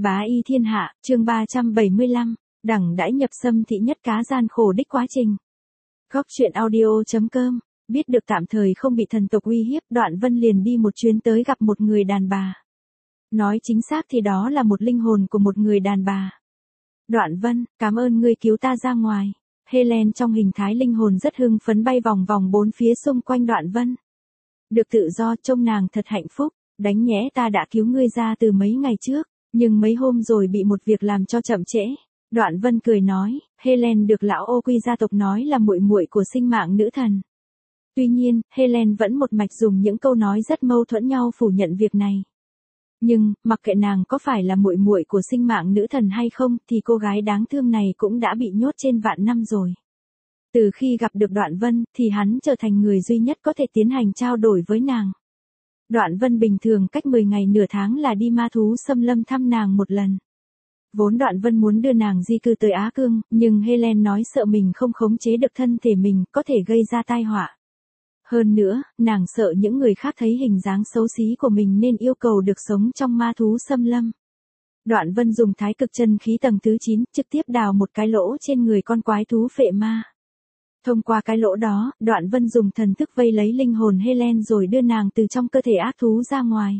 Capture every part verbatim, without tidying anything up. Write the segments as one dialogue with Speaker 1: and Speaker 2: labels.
Speaker 1: Bá y thiên hạ, chương ba trăm bảy mươi lăm, đẳng đãi nhập xâm thị nhất cá gian khổ đích quá trình. Góc truyện audio chấm com, biết được tạm thời không bị thần tộc uy hiếp, Đoạn Vân liền đi một chuyến tới gặp một người đàn bà. Nói chính xác thì đó là một linh hồn của một người đàn bà. Đoạn Vân, cảm ơn ngươi cứu ta ra ngoài. Helen trong hình thái linh hồn rất hưng phấn bay vòng vòng bốn phía xung quanh Đoạn Vân. Được tự do, trông nàng thật hạnh phúc, đánh nhẽ ta đã cứu ngươi ra từ mấy ngày trước, nhưng mấy hôm rồi bị một việc làm cho chậm trễ. Đoạn Vân cười nói, Helen được lão ô quy gia tộc nói là muội muội của sinh mạng nữ thần. Tuy nhiên, Helen vẫn một mạch dùng những câu nói rất mâu thuẫn nhau phủ nhận việc này. Nhưng, mặc kệ nàng có phải là muội muội của sinh mạng nữ thần hay không, thì cô gái đáng thương này cũng đã bị nhốt trên vạn năm rồi. Từ khi gặp được Đoạn Vân, thì hắn trở thành người duy nhất có thể tiến hành trao đổi với nàng. Đoạn Vân bình thường cách mười ngày nửa tháng là đi ma thú xâm lâm thăm nàng một lần. Vốn Đoạn Vân muốn đưa nàng di cư tới Á Cương, nhưng Helen nói sợ mình không khống chế được thân thể mình, có thể gây ra tai họa. Hơn nữa, nàng sợ những người khác thấy hình dáng xấu xí của mình nên yêu cầu được sống trong ma thú xâm lâm. Đoạn Vân dùng thái cực chân khí tầng thứ chín, trực tiếp đào một cái lỗ trên người con quái thú phệ ma. Thông qua cái lỗ đó, Đoạn Vân dùng thần thức vây lấy linh hồn Helen rồi đưa nàng từ trong cơ thể ác thú ra ngoài.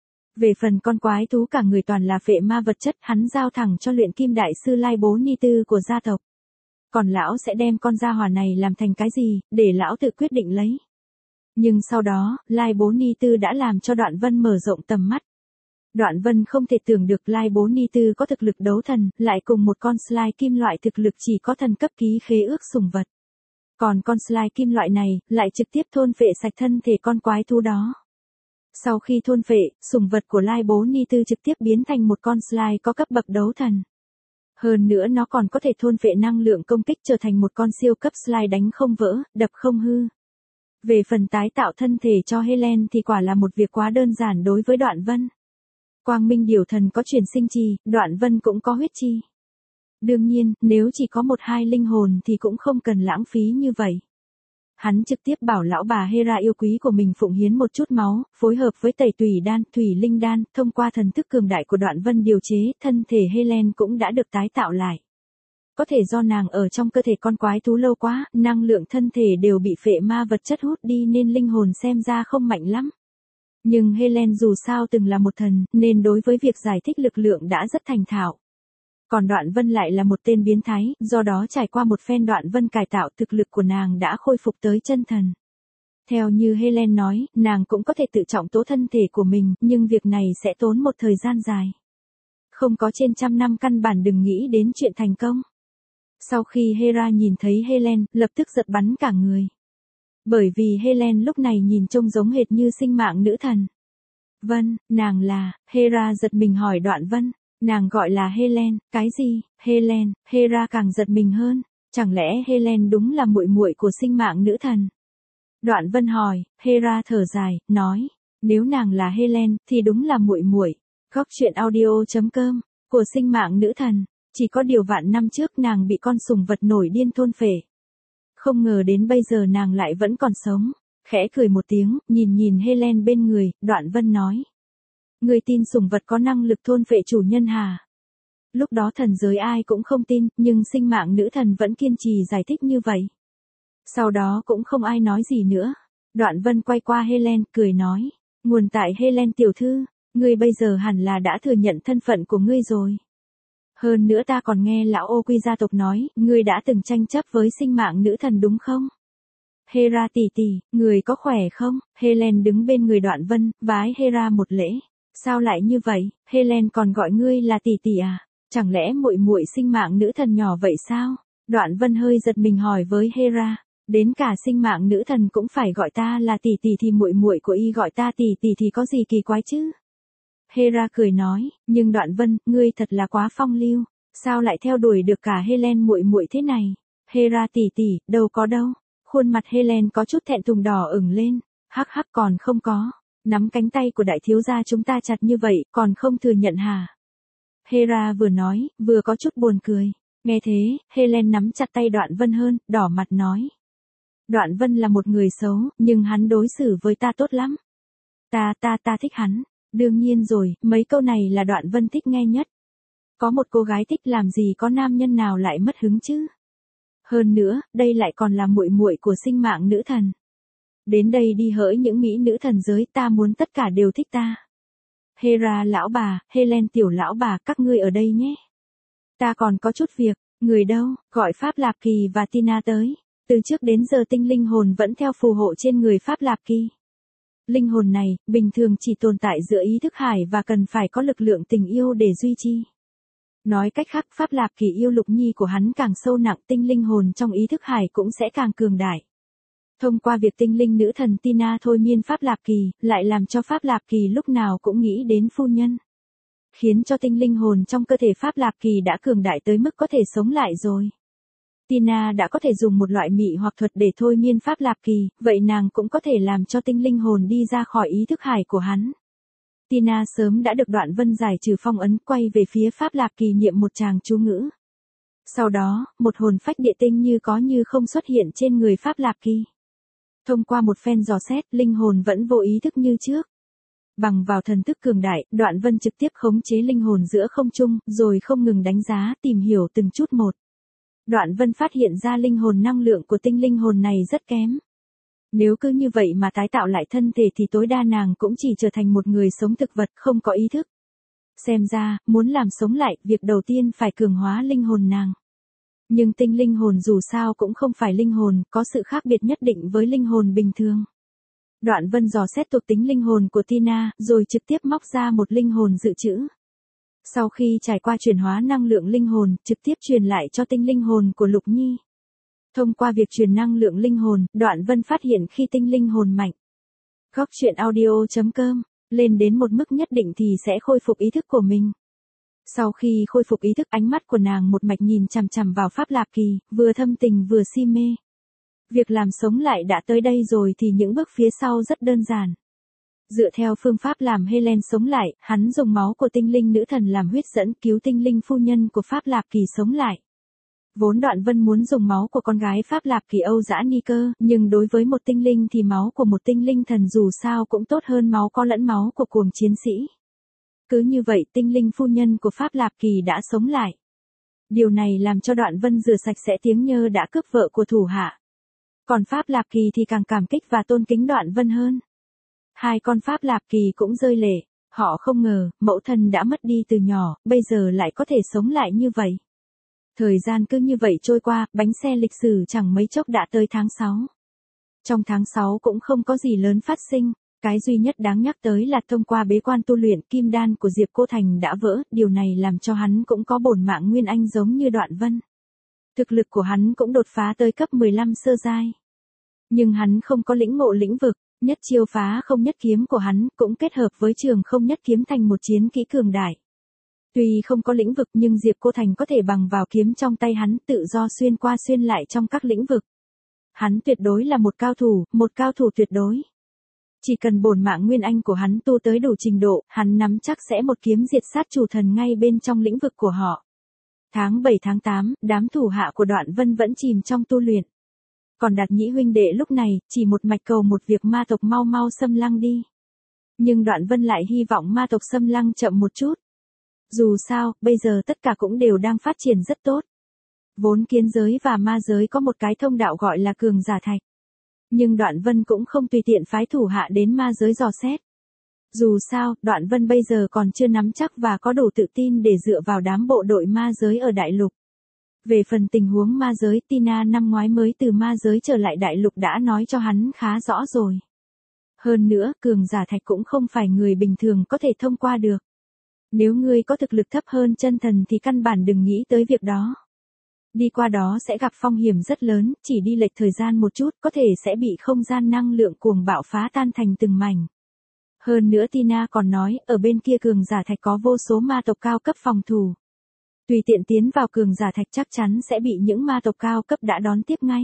Speaker 1: Về phần con quái thú cả người toàn là phệ ma vật chất, hắn giao thẳng cho luyện kim đại sư Lai Bố Ni Tư của gia tộc. Còn lão sẽ đem con gia hỏa này làm thành cái gì, để lão tự quyết định lấy. Nhưng sau đó, Lai Bố Ni Tư đã làm cho Đoạn Vân mở rộng tầm mắt. Đoạn Vân không thể tưởng được Lai Bố Ni Tư có thực lực đấu thần, lại cùng một con slime kim loại thực lực chỉ có thần cấp ký khế ước sùng vật. Còn con slime kim loại này, lại trực tiếp thôn phệ sạch thân thể con quái thú đó. Sau khi thôn phệ, sùng vật của Lai Bố Ni Tư trực tiếp biến thành một con slime có cấp bậc đấu thần. Hơn nữa nó còn có thể thôn phệ năng lượng công kích trở thành một con siêu cấp slime đánh không vỡ, đập không hư. Về phần tái tạo thân thể cho Helen thì quả là một việc quá đơn giản đối với Đoạn Vân. Quang Minh Điểu Thần có chuyển sinh chi, Đoạn Vân cũng có huyết chi. Đương nhiên, nếu chỉ có một hai linh hồn thì cũng không cần lãng phí như vậy. Hắn trực tiếp bảo lão bà Hera yêu quý của mình phụng hiến một chút máu, phối hợp với tẩy tùy đan, thủy linh đan, thông qua thần thức cường đại của Đoạn Vân điều chế, thân thể Helen cũng đã được tái tạo lại. Có thể do nàng ở trong cơ thể con quái thú lâu quá, năng lượng thân thể đều bị phệ ma vật chất hút đi nên linh hồn xem ra không mạnh lắm. Nhưng Helen dù sao từng là một thần, nên đối với việc giải thích lực lượng đã rất thành thạo. Còn Đoạn Vân lại là một tên biến thái, do đó trải qua một phen Đoạn Vân cải tạo thực lực của nàng đã khôi phục tới chân thần. Theo như Helen nói, nàng cũng có thể tự trọng tố thân thể của mình, nhưng việc này sẽ tốn một thời gian dài. Không có trên trăm năm căn bản đừng nghĩ đến chuyện thành công. Sau khi Hera nhìn thấy Helen, lập tức giật bắn cả người. Bởi vì Helen lúc này nhìn trông giống hệt như sinh mạng nữ thần. Vân, nàng là, Hera giật mình hỏi Đoạn Vân. Nàng gọi là Helen, cái gì? Helen, Hera càng giật mình hơn, chẳng lẽ Helen đúng là muội muội của sinh mạng nữ thần? Đoạn Vân hỏi, Hera thở dài, nói, nếu nàng là Helen thì đúng là muội muội. Góc truyện audio chấm com của sinh mạng nữ thần, chỉ có điều vạn năm trước nàng bị con sùng vật nổi điên thôn phệ. Không ngờ đến bây giờ nàng lại vẫn còn sống. Khẽ cười một tiếng, nhìn nhìn Helen bên người, Đoạn Vân nói. Người tin sùng vật có năng lực thôn phệ chủ nhân hả? Lúc đó thần giới ai cũng không tin, nhưng sinh mạng nữ thần vẫn kiên trì giải thích như vậy. Sau đó cũng không ai nói gì nữa. Đoạn Vân quay qua Helen, cười nói. Nguồn tại Helen tiểu thư, ngươi bây giờ hẳn là đã thừa nhận thân phận của ngươi rồi. Hơn nữa ta còn nghe lão ô quy gia tộc nói, ngươi đã từng tranh chấp với sinh mạng nữ thần đúng không? Hera tỷ tỷ, người có khỏe không? Helen đứng bên người Đoạn Vân, vái Hera một lễ. Sao lại như vậy? Helen còn gọi ngươi là tỷ tỷ à? Chẳng lẽ muội muội sinh mạng nữ thần nhỏ vậy sao? Đoạn Vân hơi giật mình hỏi với Hera, đến cả sinh mạng nữ thần cũng phải gọi ta là tỷ tỷ thì muội muội của y gọi ta tỷ tỷ thì có gì kỳ quái chứ? Hera cười nói, nhưng Đoạn Vân, ngươi thật là quá phong lưu, sao lại theo đuổi được cả Helen muội muội thế này? Hera tỷ tỷ, đâu có đâu. Khuôn mặt Helen có chút thẹn thùng đỏ ửng lên, hắc hắc còn không có. Nắm cánh tay của đại thiếu gia chúng ta chặt như vậy, còn không thừa nhận hả? Hera vừa nói, vừa có chút buồn cười. Nghe thế, Helen nắm chặt tay Đoạn Vân hơn, đỏ mặt nói. Đoạn Vân là một người xấu, nhưng hắn đối xử với ta tốt lắm. Ta ta ta thích hắn. Đương nhiên rồi, mấy câu này là Đoạn Vân thích nghe nhất. Có một cô gái thích làm gì có nam nhân nào lại mất hứng chứ? Hơn nữa, đây lại còn là muội muội của sinh mạng nữ thần. Đến đây đi hỡi những mỹ nữ thần giới, ta muốn tất cả đều thích ta. Hera lão bà, Helen tiểu lão bà, các ngươi ở đây nhé. Ta còn có chút việc, người đâu, gọi Pháp Lạp Kỳ và Tina tới. Từ trước đến giờ tinh linh hồn vẫn theo phù hộ trên người Pháp Lạp Kỳ. Linh hồn này, bình thường chỉ tồn tại giữa ý thức hải và cần phải có lực lượng tình yêu để duy trì. Nói cách khác, Pháp Lạp Kỳ yêu Lục Nhi của hắn càng sâu nặng, tinh linh hồn trong ý thức hải cũng sẽ càng cường đại. Thông qua việc tinh linh nữ thần Tina thôi miên Pháp Lạp Kỳ, lại làm cho Pháp Lạp Kỳ lúc nào cũng nghĩ đến phu nhân. Khiến cho tinh linh hồn trong cơ thể Pháp Lạp Kỳ đã cường đại tới mức có thể sống lại rồi. Tina đã có thể dùng một loại mị hoặc thuật để thôi miên Pháp Lạp Kỳ, vậy nàng cũng có thể làm cho tinh linh hồn đi ra khỏi ý thức hải của hắn. Tina sớm đã được Đoạn Vân giải trừ phong ấn, quay về phía Pháp Lạp Kỳ niệm một tràng chú ngữ. Sau đó, một hồn phách địa tinh như có như không xuất hiện trên người Pháp Lạp Kỳ. Thông qua một phen dò xét, linh hồn vẫn vô ý thức như trước. Bằng vào thần thức cường đại, Đoạn Vân trực tiếp khống chế linh hồn giữa không trung, rồi không ngừng đánh giá, tìm hiểu từng chút một. Đoạn Vân phát hiện ra linh hồn năng lượng của tinh linh hồn này rất kém. Nếu cứ như vậy mà tái tạo lại thân thể thì tối đa nàng cũng chỉ trở thành một người sống thực vật không có ý thức. Xem ra, muốn làm sống lại, việc đầu tiên phải cường hóa linh hồn nàng. Nhưng tinh linh hồn dù sao cũng không phải linh hồn, có sự khác biệt nhất định với linh hồn bình thường. Đoạn Vân dò xét thuộc tính linh hồn của Tina, rồi trực tiếp móc ra một linh hồn dự trữ. Sau khi trải qua chuyển hóa năng lượng linh hồn, trực tiếp truyền lại cho tinh linh hồn của Lục Nhi. Thông qua việc truyền năng lượng linh hồn, Đoạn Vân phát hiện khi tinh linh hồn mạnh. Góc truyện audio chấm com, lên đến một mức nhất định thì sẽ khôi phục ý thức của mình. Sau khi khôi phục ý thức, ánh mắt của nàng một mạch nhìn chằm chằm vào Pháp Lạp Kỳ, vừa thâm tình vừa si mê. Việc làm sống lại đã tới đây rồi thì những bước phía sau rất đơn giản. Dựa theo phương pháp làm Helen sống lại, hắn dùng máu của tinh linh nữ thần làm huyết dẫn cứu tinh linh phu nhân của Pháp Lạp Kỳ sống lại. Vốn Đoạn Vân muốn dùng máu của con gái Pháp Lạp Kỳ Âu Dã Ni Cơ, nhưng đối với một tinh linh thì máu của một tinh linh thần dù sao cũng tốt hơn máu có lẫn máu của cuồng chiến sĩ. Cứ như vậy tinh linh phu nhân của Pháp Lạp Kỳ đã sống lại. Điều này làm cho Đoạn Vân rửa sạch sẽ tiếng nhơ đã cướp vợ của thủ hạ. Còn Pháp Lạp Kỳ thì càng cảm kích và tôn kính Đoạn Vân hơn. Hai con Pháp Lạp Kỳ cũng rơi lệ, họ không ngờ, mẫu thân đã mất đi từ nhỏ, bây giờ lại có thể sống lại như vậy. Thời gian cứ như vậy trôi qua, bánh xe lịch sử chẳng mấy chốc đã tới tháng sáu. Trong tháng sáu cũng không có gì lớn phát sinh, cái duy nhất đáng nhắc tới là thông qua bế quan tu luyện kim đan của Diệp Cô Thành đã vỡ, điều này làm cho hắn cũng có bổn mạng nguyên anh giống như Đoạn Vân. Thực lực của hắn cũng đột phá tới cấp mười lăm sơ giai. Nhưng hắn không có lĩnh ngộ lĩnh vực, nhất chiêu phá không nhất kiếm của hắn cũng kết hợp với trường không nhất kiếm thành một chiến kỹ cường đại. Tuy không có lĩnh vực nhưng Diệp Cô Thành có thể bằng vào kiếm trong tay hắn tự do xuyên qua xuyên lại trong các lĩnh vực. Hắn tuyệt đối là một cao thủ, một cao thủ tuyệt đối. Chỉ cần bổn mạng nguyên anh của hắn tu tới đủ trình độ, hắn nắm chắc sẽ một kiếm diệt sát chủ thần ngay bên trong lĩnh vực của họ. Tháng bảy tháng tám, đám thủ hạ của Đoạn Vân vẫn chìm trong tu luyện. Còn Đạt Nhĩ huynh đệ lúc này, chỉ một mạch cầu một việc ma tộc mau mau xâm lăng đi. Nhưng Đoạn Vân lại hy vọng ma tộc xâm lăng chậm một chút. Dù sao, bây giờ tất cả cũng đều đang phát triển rất tốt. Vốn kiến giới và ma giới có một cái thông đạo gọi là cường giả thạch. Nhưng Đoạn Vân cũng không tùy tiện phái thủ hạ đến ma giới dò xét. Dù sao, Đoạn Vân bây giờ còn chưa nắm chắc và có đủ tự tin để dựa vào đám bộ đội ma giới ở đại lục. Về phần tình huống ma giới, Tina năm ngoái mới từ ma giới trở lại đại lục đã nói cho hắn khá rõ rồi. Hơn nữa, cường giả thạch cũng không phải người bình thường có thể thông qua được. Nếu ngươi có thực lực thấp hơn chân thần thì căn bản đừng nghĩ tới việc đó. Đi qua đó sẽ gặp phong hiểm rất lớn, chỉ đi lệch thời gian một chút có thể sẽ bị không gian năng lượng cuồng bạo phá tan thành từng mảnh. Hơn nữa Tina còn nói, ở bên kia cường giả thạch có vô số ma tộc cao cấp phòng thủ. Tùy tiện tiến vào cường giả thạch chắc chắn sẽ bị những ma tộc cao cấp đã đón tiếp ngay.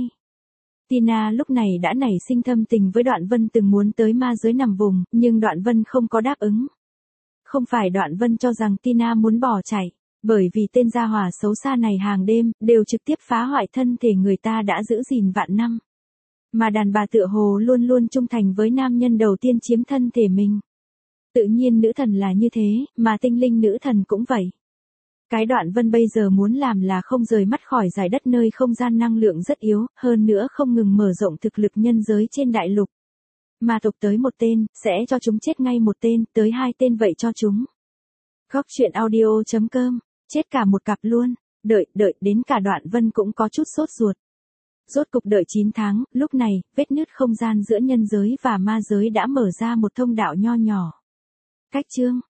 Speaker 1: Tina lúc này đã nảy sinh thâm tình với Đoạn Vân từng muốn tới ma giới nằm vùng, nhưng Đoạn Vân không có đáp ứng. Không phải Đoạn Vân cho rằng Tina muốn bỏ chạy, bởi vì tên gia hỏa xấu xa này hàng đêm, đều trực tiếp phá hoại thân thể người ta đã giữ gìn vạn năm. Mà đàn bà tựa hồ luôn luôn trung thành với nam nhân đầu tiên chiếm thân thể mình. Tự nhiên nữ thần là như thế, mà tinh linh nữ thần cũng vậy. Cái Đoạn Vân bây giờ muốn làm là không rời mắt khỏi giải đất nơi không gian năng lượng rất yếu, hơn nữa không ngừng mở rộng thực lực nhân giới trên đại lục. Mà tục tới một tên, sẽ cho chúng chết ngay một tên, tới hai tên vậy cho chúng. Góc truyện audio chấm com, chết cả một cặp luôn, đợi, đợi, đến cả Đoạn Vân cũng có chút sốt ruột. Rốt cục đợi chín tháng, lúc này, vết nứt không gian giữa nhân giới và ma giới đã mở ra một thông đạo nho nhỏ. Cách chương